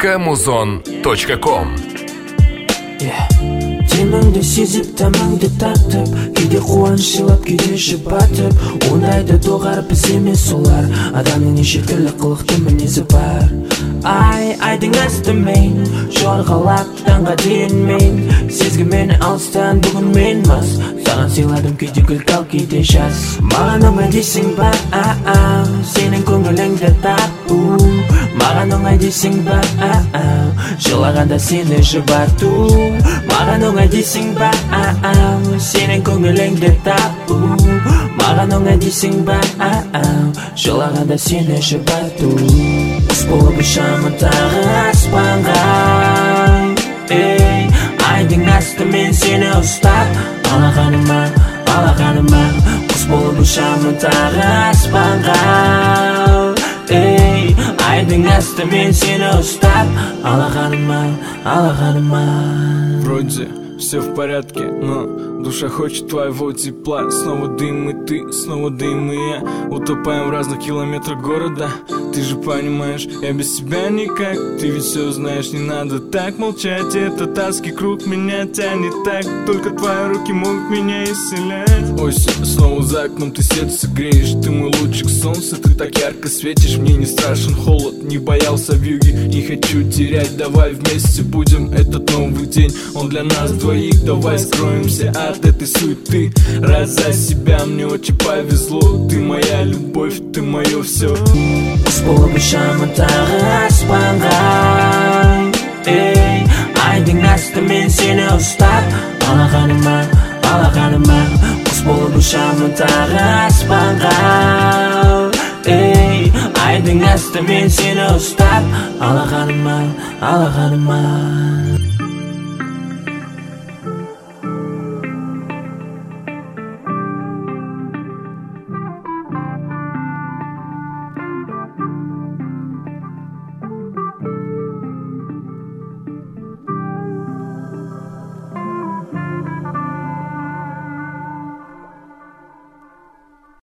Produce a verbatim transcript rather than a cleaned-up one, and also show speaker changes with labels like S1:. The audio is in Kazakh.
S1: точка музон точка ком.
S2: Теміңді сезіп, тамаңды тартып, кейде қуаныш сыйлап, кейде жұбатып, ондайды доғарып біз емес солар. Адамның неше түрлі қылықты мінезі бар. Ай, айдың астымен жорғалап таңға дейін мен сезгі мені алыстан бүгін мен мас. Саған сыйладым кейде күлтал, кейде жас. Маған оңай дейсің ба, а-а, сенің көңіліңді тапу. Маған оңай дейсің ба, а-а, жылағанда сені жұбату. Маған оңай дейсің ба, а-а, сенің көңіліңді тапу. Маған оңай дейсің ба, а-а, жылағанда сені жұбату. Құс болып ұшамын тағы аспанға, ей, айдың асты мен сені ұстап, алақаныма, алақаныма. Құс болып ұшамын тағы аспанға, ей, айдың асты мен сені ұстап, алақаныма, алақаныма.
S3: Вроде все в порядке, но душа хочет твоего тепла. Снова дым и ты, снова дым и я. Утопаем в разных километрах города. Ты же понимаешь, я без тебя никак. Ты ведь все знаешь, не надо так молчать. Этот адский круг меня тянет так. Только твои руки могут меня исцелять. Осень, снова за окном ты сердце греешь. Ты мой лучик солнца, ты так ярко светишь. Мне не страшен холод, не боялся вьюги. Не хочу терять, давай вместе будем этот новый день. Он для нас двоих. Давай скроемся от этой суеты. Раз за себя мне очень повезло. Ты моя любовь, ты мое все.
S2: Құс болып ұшамын тағы аспанға, ей, айдың асты мен сені ұстап, алақаныма, алақаныма. Құс болып ұшамын тағы аспанға, ей, айдың асты мен сені ұстап, алақаныма, алақаныма.